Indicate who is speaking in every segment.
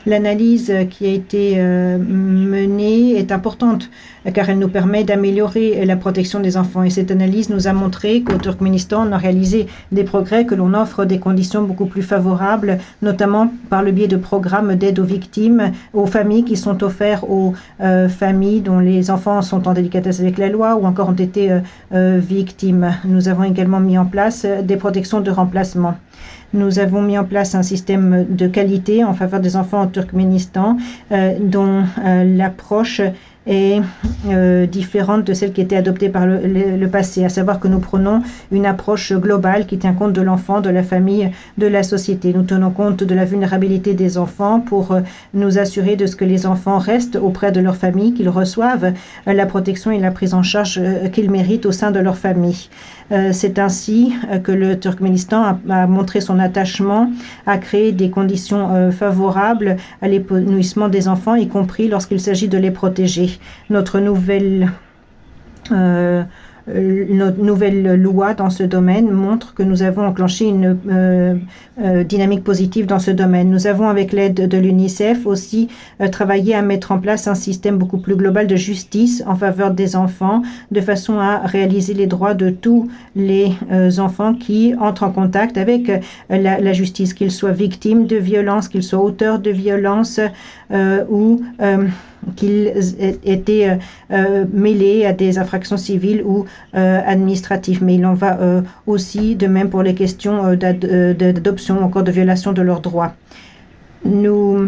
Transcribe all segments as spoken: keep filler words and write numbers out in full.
Speaker 1: L'analyse qui a été euh, menée est importante car elle nous permet d'améliorer la protection des enfants. Et cette analyse nous a montré qu'au Turkménistan, on a réalisé des progrès, que l'on offre des conditions beaucoup plus favorables, notamment par le biais de programmes d'aide aux victimes, aux familles qui sont offerts aux euh, familles dont les enfants sont en délicatesse avec la loi ou encore ont été euh, euh, victimes. Nous avons également mis en place des protections de remplacement. Nous avons mis en place un système de qualité en faveur des enfants au Turkménistan euh, dont euh, l'approche est euh, différente de celle qui était adoptée par le, le, le passé, à savoir que nous prenons une approche globale qui tient compte de l'enfant, de la famille, de la société. Nous tenons compte de la vulnérabilité des enfants pour euh, nous assurer de ce que les enfants restent auprès de leur famille, qu'ils reçoivent euh, la protection et la prise en charge euh, qu'ils méritent au sein de leur famille. Euh, c'est ainsi euh, que le Turkménistan a, a montré son attachement à créer des conditions euh, favorables à l'épanouissement des enfants, y compris lorsqu'il s'agit de les protéger. Notre nouvelle euh, notre nouvelle loi dans ce domaine montre que nous avons enclenché une euh, euh, dynamique positive dans ce domaine. Nous avons, avec l'aide de l'UNICEF, aussi euh, travaillé à mettre en place un système beaucoup plus global de justice en faveur des enfants, de façon à réaliser les droits de tous les euh, enfants qui entrent en contact avec euh, la, la justice, qu'ils soient victimes de violences, qu'ils soient auteurs de violences euh, ou euh, qu'ils étaient euh, mêlés à des infractions civiles ou euh, administratives. Mais il en va euh, aussi de même pour les questions euh, d'adoption ou encore de violation de leurs droits. Nous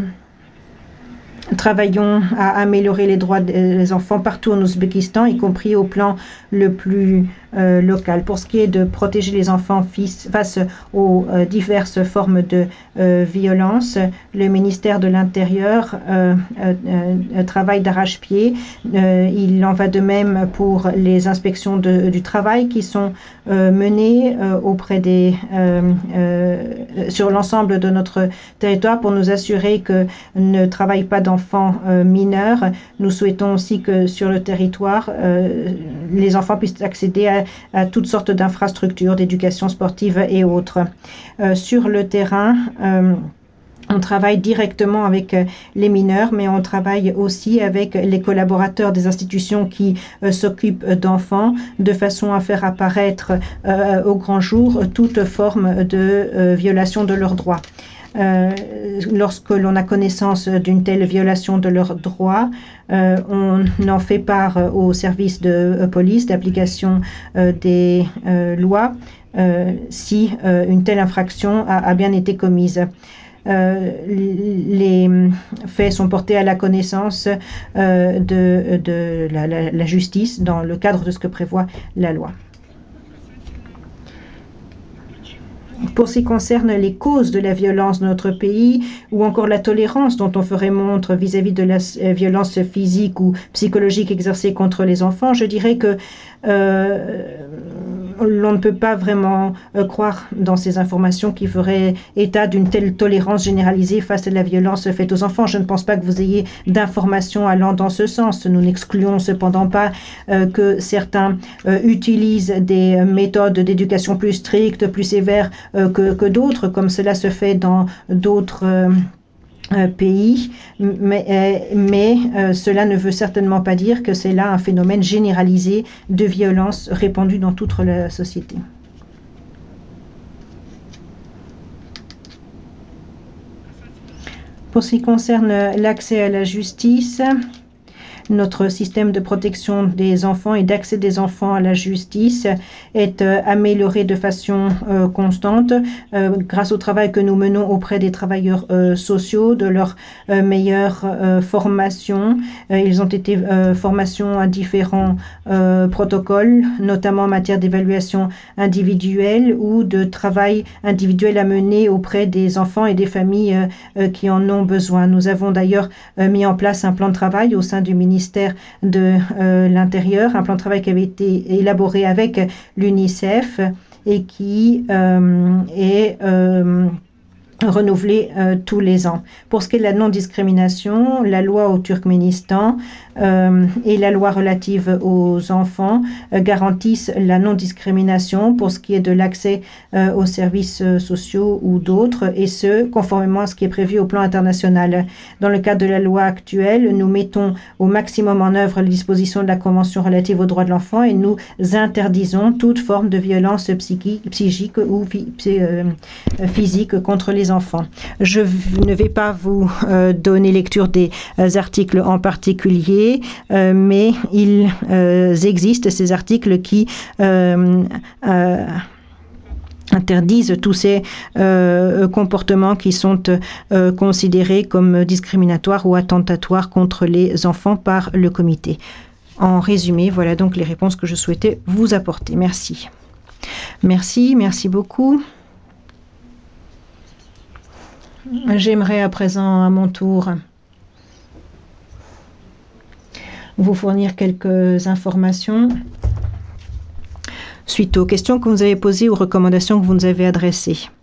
Speaker 1: travaillons à améliorer les droits des enfants partout en Ouzbékistan, y compris au plan le plus euh, local. Pour ce qui est de protéger les enfants face aux euh, diverses formes de euh, violence, le ministère de l'Intérieur euh, euh, euh, travaille d'arrache-pied. Euh, il en va de même pour les inspections de, du travail qui sont euh, menées euh, auprès des euh, euh, sur l'ensemble de notre territoire pour nous assurer que ne travaillent pas d'enfants euh, mineurs. Nous souhaitons aussi que sur le territoire, euh, les enfants puissent accéder à, à toutes sortes d'infrastructures, d'éducation sportive et autres. Euh, sur le terrain, euh, on travaille directement avec les mineurs, mais on travaille aussi avec les collaborateurs des institutions qui euh, s'occupent d'enfants, de façon à faire apparaître euh, au grand jour toute forme de euh, violation de leurs droits. Euh, lorsque l'on a connaissance d'une telle violation de leurs droits, euh, on en fait part au service de euh, police d'application euh, des euh, lois euh, si euh, une telle infraction a, a bien été commise. Euh, les faits sont portés à la connaissance euh, de, de la, la, la justice dans le cadre de ce que prévoit la loi. Pour ce qui concerne les causes de la violence dans notre pays ou encore la tolérance dont on ferait montre vis-à-vis de la violence physique ou psychologique exercée contre les enfants, je dirais que euh, l'on ne peut pas vraiment euh, croire dans ces informations qui feraient état d'une telle tolérance généralisée face à la violence faite aux enfants. Je ne pense pas que vous ayez d'informations allant dans ce sens. Nous n'excluons cependant pas euh, que certains euh, utilisent des méthodes d'éducation plus strictes, plus sévères euh, que, que d'autres, comme cela se fait dans d'autres euh, Euh, pays, mais, euh, mais euh, cela ne veut certainement pas dire que c'est là un phénomène généralisé de violence répandu dans toute la société. Pour ce qui concerne l'accès à la justice, notre système de protection des enfants et d'accès des enfants à la justice est euh, amélioré de façon euh, constante euh, grâce au travail que nous menons auprès des travailleurs euh, sociaux, de leur euh, meilleure euh, formation. Euh, ils ont été euh, formation à différents euh, protocoles, notamment en matière d'évaluation individuelle ou de travail individuel à mener auprès des enfants et des familles euh, euh, qui en ont besoin. Nous avons d'ailleurs euh, mis en place un plan de travail au sein du ministère ministère de euh, l'Intérieur, un plan de travail qui avait été élaboré avec l'UNICEF et qui euh, est euh, renouvelée euh, tous les ans. Pour ce qui est de la non-discrimination, la loi au Turkménistan euh, et la loi relative aux enfants euh, garantissent la non-discrimination pour ce qui est de l'accès euh, aux services euh, sociaux ou d'autres, et ce, conformément à ce qui est prévu au plan international. Dans le cadre de la loi actuelle, nous mettons au maximum en œuvre les dispositions de la Convention relative aux droits de l'enfant et nous interdisons toute forme de violence psychique, psychique ou euh, physique contre les enfants. Je ne vais pas vous euh, donner lecture des euh, articles en particulier, euh, mais il euh, existe ces articles qui euh, euh, interdisent tous ces euh, comportements qui sont euh, considérés comme discriminatoires ou attentatoires contre les enfants par le comité. En résumé, voilà donc les réponses que je souhaitais vous apporter. Merci. Merci, merci beaucoup. J'aimerais à présent, à mon tour, vous fournir quelques informations suite aux questions que vous avez posées, aux recommandations que vous nous avez adressées.